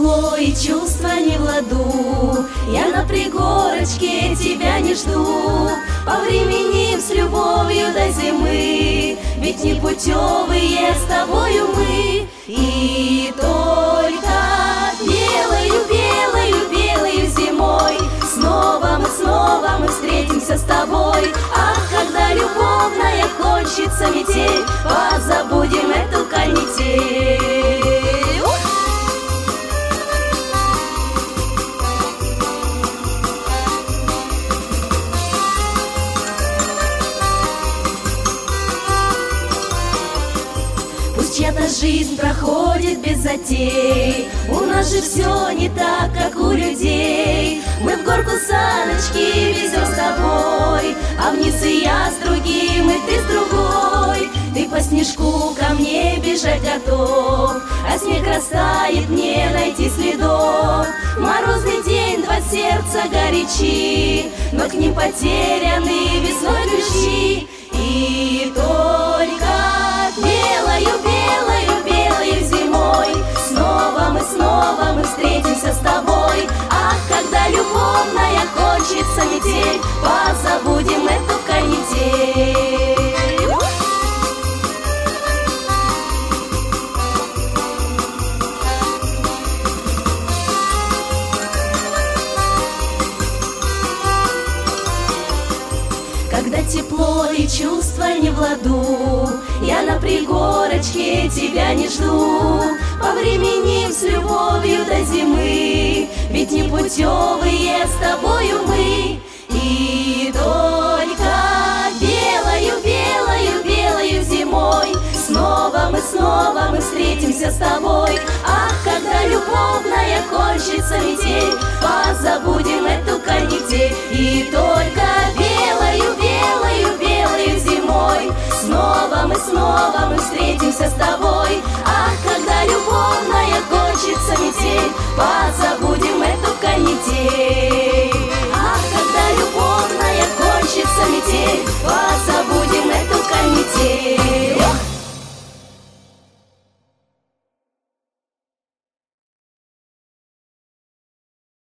тепло и чувства не в ладу, я на пригорочке тебя не жду. Повременим с любовью до зимы, ведь непутевые с тобою мы. И только белою, белою, белою зимой снова мы встретимся с тобой. Ах, когда любовная кончится метель, позабудем эту канитель. Пусть чья-то жизнь проходит без затей, у нас же все не так, как у людей. Мы в горку саночки везем с тобой, а вниз и я с другим, и ты с другой. Ты по снежку ко мне бежать готов, а снег растает, не найти следов. Морозный день, два сердца горячи, но к ним потеряны весной ключи. И только белою, белою, белою зимой снова мы встретимся с тобой. Ах, когда любовная кончится метель, позабудем эту канитель. Когда тепло и чувства не в ладу, я на пригорочке тебя не жду. Повременим с любовью до зимы, ведь непутевые с тобою мы. И только белою, белою, белою зимой снова мы встретимся с тобой. Ах, когда любовная кончится метель, позабудем эту канитель. И только белою, белою, белою зимой снова мы встретимся с тобой. Ах, когда любовная кончится метель, позабудем